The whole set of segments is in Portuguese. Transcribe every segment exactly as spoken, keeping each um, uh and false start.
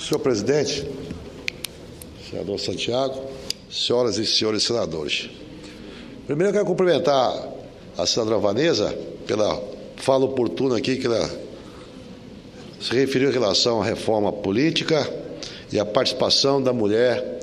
Senhor presidente, senador Santiago, senhoras e senhores senadores. Primeiro eu quero cumprimentar a senadora Vanessa pela fala oportuna aqui que ela se referiu em relação à reforma política e à participação da mulher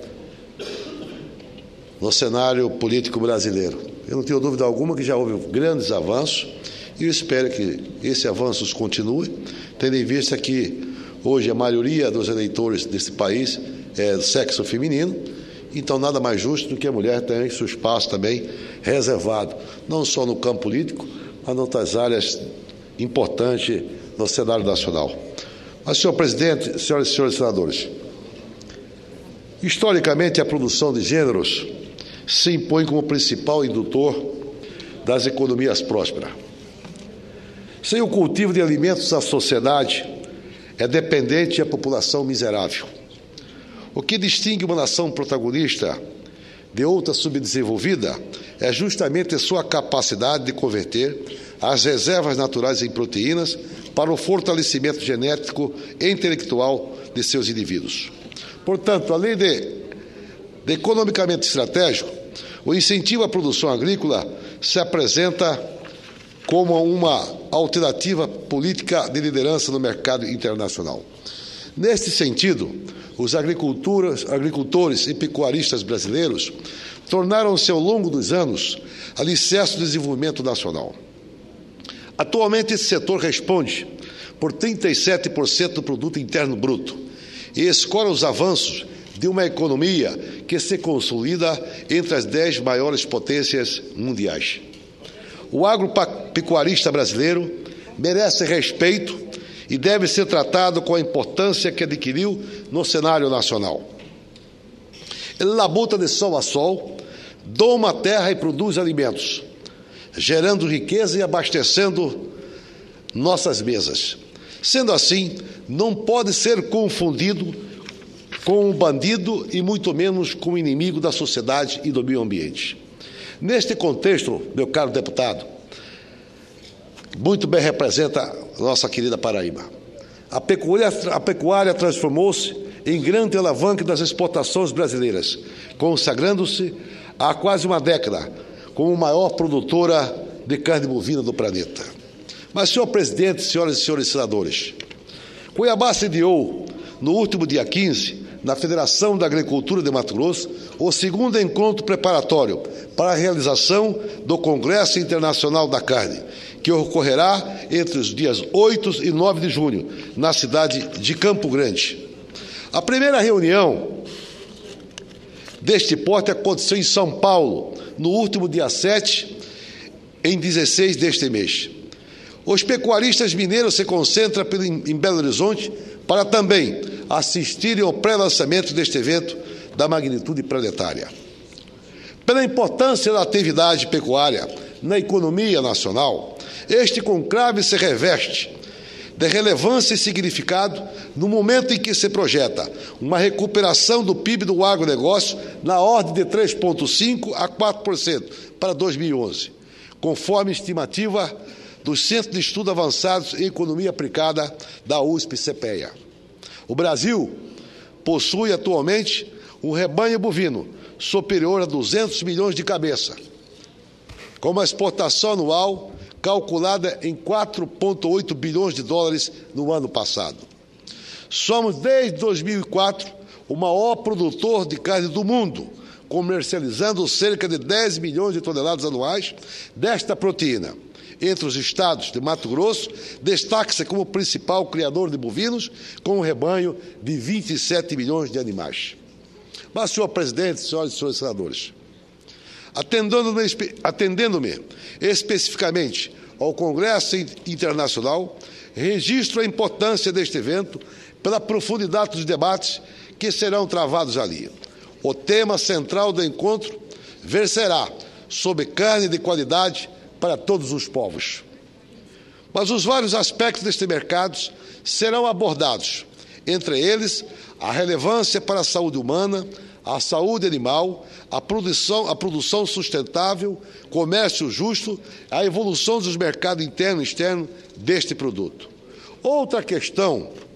no cenário político brasileiro. Eu não tenho dúvida alguma que já houve grandes avanços e eu espero que esses avanços continuem, tendo em vista que hoje a maioria dos eleitores desse país é do sexo feminino, então nada mais justo do que a mulher tenha seu espaço também reservado, não só no campo político, mas em outras áreas importantes no cenário nacional. Mas, senhor presidente, senhoras e senhores senadores, historicamente a produção de gêneros se impõe como principal indutor das economias prósperas. Sem o cultivo de alimentos, a sociedade é dependente e a população miserável. O que distingue uma nação protagonista de outra subdesenvolvida é justamente a sua capacidade de converter as reservas naturais em proteínas para o fortalecimento genético e intelectual de seus indivíduos. Portanto, além de, de economicamente estratégico, o incentivo à produção agrícola se apresenta como uma alternativa política de liderança no mercado internacional. Neste sentido, os agricultores, agricultores e pecuaristas brasileiros tornaram-se, ao longo dos anos, alicerce do desenvolvimento nacional. Atualmente, esse setor responde por trinta e sete por cento do produto interno bruto e escora os avanços de uma economia que se consolida entre as dez maiores potências mundiais. O agropecuarista brasileiro merece respeito e deve ser tratado com a importância que adquiriu no cenário nacional. Ele labuta de sol a sol, doma a terra e produz alimentos, gerando riqueza e abastecendo nossas mesas. Sendo assim, não pode ser confundido com um bandido e muito menos com um inimigo da sociedade e do meio ambiente. Neste contexto, meu caro deputado, muito bem representa a nossa querida Paraíba. A pecuária, a pecuária transformou-se em grande alavanca das exportações brasileiras, consagrando-se há quase uma década como a maior produtora de carne bovina do planeta. Mas, senhor presidente, senhoras e senhores senadores, Cuiabá sediou, no último dia quinze, na Federação da Agricultura de Mato Grosso, o segundo encontro preparatório para a realização do Congresso Internacional da Carne, que ocorrerá entre os dias oito e nove de junho, na cidade de Campo Grande. A primeira reunião deste porte aconteceu em São Paulo, no último dia sete, em dezesseis deste mês. Os pecuaristas mineiros se concentram em Belo Horizonte para também assistirem ao pré-lançamento deste evento da magnitude planetária. Pela importância da atividade pecuária na economia nacional, este conclave se reveste de relevância e significado no momento em que se projeta uma recuperação do P I B do agronegócio na ordem de três vírgula cinco por cento a quatro por cento para dois mil e onze, conforme estimativa do Centro de Estudos Avançados em Economia Aplicada da U S P C P E A. O Brasil possui atualmente um rebanho bovino superior a duzentos milhões de cabeças, com uma exportação anual calculada em quatro vírgula oito bilhões de dólares no ano passado. Somos, desde dois mil e quatro, o maior produtor de carne do mundo, comercializando cerca de dez milhões de toneladas anuais desta proteína. Entre os estados de Mato Grosso, destaca-se como principal criador de bovinos, com um rebanho de vinte e sete milhões de animais. Mas, senhor presidente, senhoras e senhores senadores, atendendo-me, atendendo-me especificamente ao Congresso Internacional, registro a importância deste evento pela profundidade dos debates que serão travados ali. O tema central do encontro versará sobre carne de qualidade para todos os povos. Mas os vários aspectos deste mercado serão abordados, entre eles a relevância para a saúde humana, a saúde animal, a produção, a produção sustentável, comércio justo, a evolução dos mercados interno e externo deste produto. Outra questão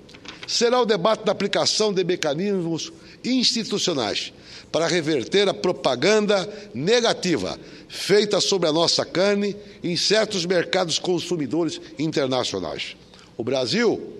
será o debate da aplicação de mecanismos institucionais para reverter a propaganda negativa feita sobre a nossa carne em certos mercados consumidores internacionais. O Brasil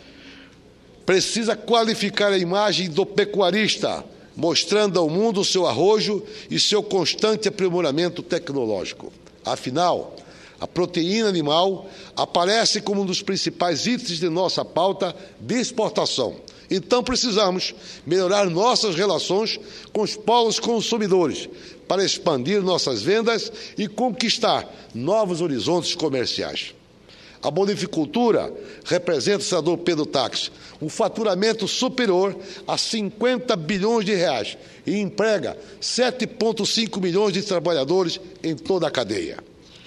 precisa qualificar a imagem do pecuarista, mostrando ao mundo o seu arrojo e seu constante aprimoramento tecnológico. Afinal, a proteína animal aparece como um dos principais itens de nossa pauta de exportação. Então, precisamos melhorar nossas relações com os polos consumidores para expandir nossas vendas e conquistar novos horizontes comerciais. A bonificultura representa, senador Pedro Táxi, um faturamento superior a cinquenta bilhões de reais e emprega sete vírgula cinco milhões de trabalhadores em toda a cadeia.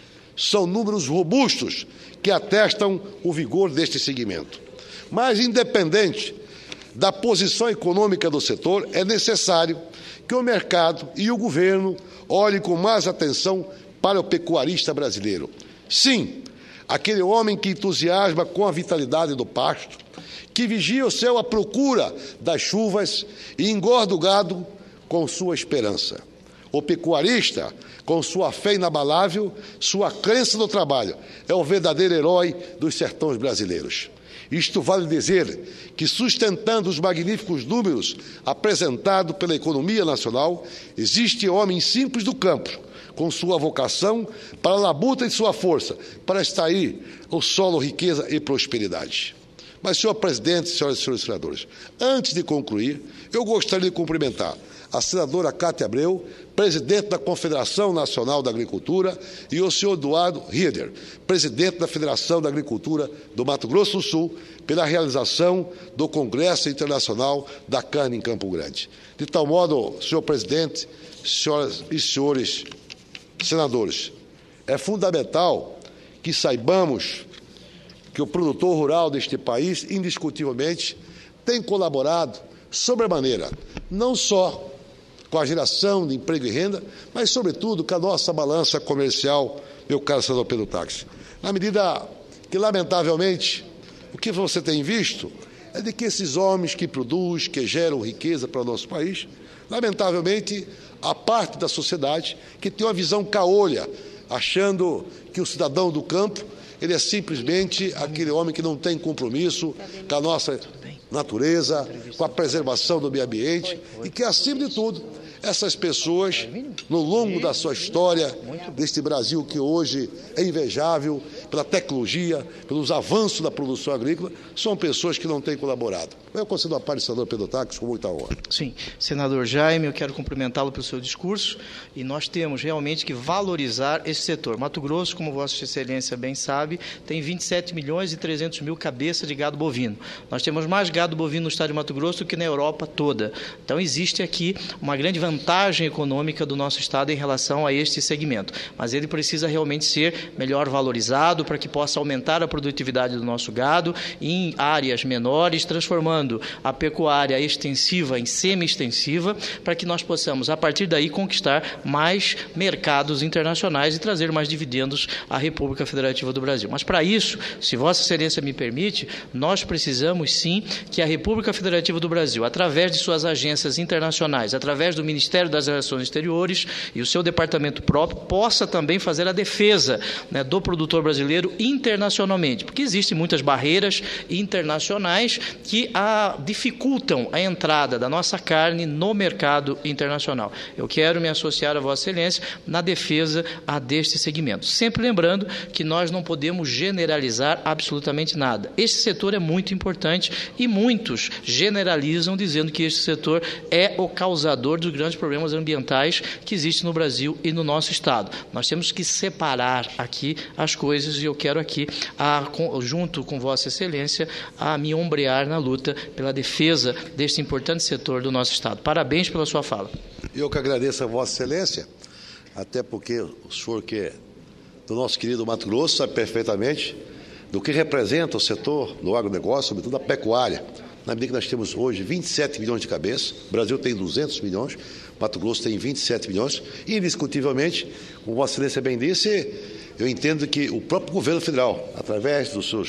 São números robustos que atestam o vigor deste segmento. Mas, independente da posição econômica do setor, é necessário que o mercado e o governo olhem com mais atenção para o pecuarista brasileiro. Sim, aquele homem que entusiasma com a vitalidade do pasto, que vigia o céu à procura das chuvas e engorda o gado com sua esperança. O pecuarista, com sua fé inabalável, sua crença no trabalho, é o verdadeiro herói dos sertões brasileiros. Isto vale dizer que, sustentando os magníficos números apresentados pela economia nacional, existe homem simples do campo, com sua vocação para a labuta e sua força, para extrair o solo, riqueza e prosperidade. Mas, senhor presidente, senhoras e senhores senadores, antes de concluir, eu gostaria de cumprimentar a senadora Cátia Abreu, presidente da Confederação Nacional da Agricultura, e o senhor Eduardo Rieder, presidente da Federação da Agricultura do Mato Grosso do Sul, pela realização do Congresso Internacional da Carne em Campo Grande. De tal modo, senhor presidente, senhoras e senhores senadores, é fundamental que saibamos que o produtor rural deste país, indiscutivelmente, tem colaborado sobremaneira, não só com a geração de emprego e renda, mas, sobretudo, com a nossa balança comercial, meu caro senador Pedro Táxi. Na medida que, lamentavelmente, o que você tem visto é de que esses homens que produzem, que geram riqueza para o nosso país, lamentavelmente, há parte da sociedade que tem uma visão caolha, achando que o cidadão do campo ele é simplesmente aquele homem que não tem compromisso com a nossa natureza, com a preservação do meio ambiente e que, acima de tudo, essas pessoas, no longo da sua história, deste Brasil que hoje é invejável pela tecnologia, pelos avanços da produção agrícola, são pessoas que não têm colaborado. Eu concedo a parte do senador Pedro Táxi com muita honra. Sim, senador Jaime, eu quero cumprimentá-lo pelo seu discurso e nós temos realmente que valorizar esse setor. Mato Grosso, como Vossa Excelência bem sabe, tem vinte e sete milhões e trezentos mil cabeças de gado bovino. Nós temos mais gado bovino no estado de Mato Grosso do que na Europa toda. Então, existe aqui uma grande vantagem econômica do nosso estado em relação a este segmento, mas ele precisa realmente ser melhor valorizado para que possa aumentar a produtividade do nosso gado em áreas menores, transformando a pecuária extensiva em semi-extensiva, para que nós possamos, a partir daí, conquistar mais mercados internacionais e trazer mais dividendos à República Federativa do Brasil. Mas, para isso, se Vossa Excelência me permite, nós precisamos, sim, que a República Federativa do Brasil, através de suas agências internacionais, através do Ministério das Relações Exteriores e o seu departamento próprio, possa também fazer a defesa, né, do produtor brasileiro internacionalmente, porque existem muitas barreiras internacionais que a dificultam a entrada da nossa carne no mercado internacional. Eu quero me associar a Vossa Excelência na defesa a deste segmento. Sempre lembrando que nós não podemos generalizar absolutamente nada. Este setor é muito importante e muitos generalizam dizendo que este setor é o causador dos grandes problemas ambientais que existem no Brasil e no nosso estado. Nós temos que separar aqui as coisas e eu quero aqui, a, junto com Vossa Excelência, a me ombrear na luta pela defesa deste importante setor do nosso estado. Parabéns pela sua fala. Eu que agradeço a Vossa Excelência, até porque o senhor que é do nosso querido Mato Grosso sabe perfeitamente do que representa o setor do agronegócio, sobretudo a pecuária. Na medida que nós temos hoje vinte e sete milhões de cabeças, o Brasil tem duzentos milhões, Mato Grosso tem vinte e sete milhões, e indiscutivelmente, como Vossa Excelência bem disse, eu entendo que o próprio governo federal, através dos seus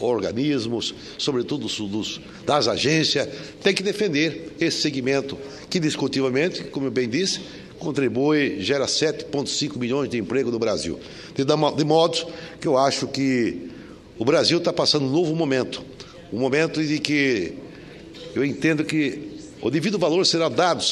organismos, sobretudo dos, dos, das agências, tem que defender esse segmento que, discutivelmente, como eu bem disse, contribui, gera sete vírgula cinco milhões de empregos no Brasil. De, de modo que eu acho que o Brasil está passando um novo momento, um momento em que eu entendo que o devido valor será dado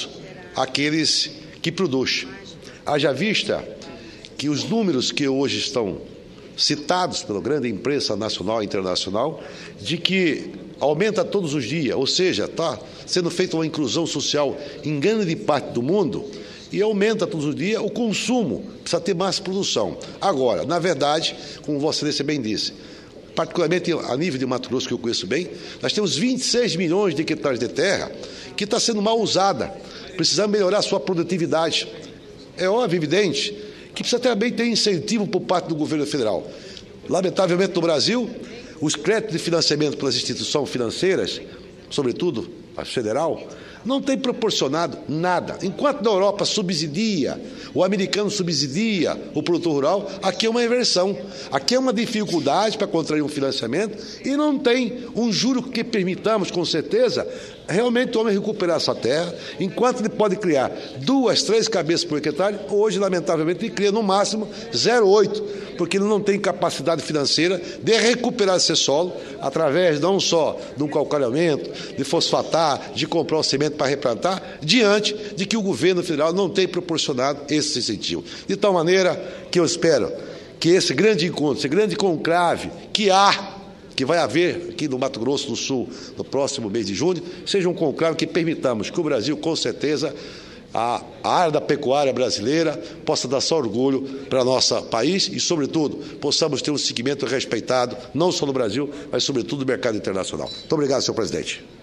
àqueles que produzem. Haja vista que os números que hoje estão citados pela grande imprensa nacional e internacional, de que aumenta todos os dias, ou seja, está sendo feita uma inclusão social em grande parte do mundo, e aumenta todos os dias o consumo, precisa ter mais produção. Agora, na verdade, como Vossa Excelência bem disse, particularmente a nível de Mato Grosso, que eu conheço bem, nós temos vinte e seis milhões de hectares de terra que está sendo mal usada, precisamos melhorar a sua produtividade. É óbvio, evidente, que precisa também ter incentivo por parte do governo federal. Lamentavelmente, no Brasil, os créditos de financiamento pelas instituições financeiras, sobretudo a federal, não tem proporcionado nada. Enquanto na Europa subsidia, o americano subsidia o produtor rural, aqui é uma inversão. Aqui é uma dificuldade para contrair um financiamento e não tem um juro que permitamos, com certeza, realmente o homem recuperar essa terra, enquanto ele pode criar duas, três cabeças por hectare, hoje, lamentavelmente, ele cria no máximo zero vírgula oito, porque ele não tem capacidade financeira de recuperar esse solo através não só de um calcalhamento, de fosfatar, de comprar um semente para replantar, diante de que o governo federal não tem proporcionado esse incentivo. De tal maneira que eu espero que esse grande encontro, esse grande conclave que há, que vai haver aqui no Mato Grosso do Sul no próximo mês de junho, seja um conclave que permitamos que o Brasil, com certeza, a, a área da pecuária brasileira possa dar só orgulho para o nosso país e, sobretudo, possamos ter um segmento respeitado, não só no Brasil, mas, sobretudo, no mercado internacional. Muito obrigado, senhor presidente.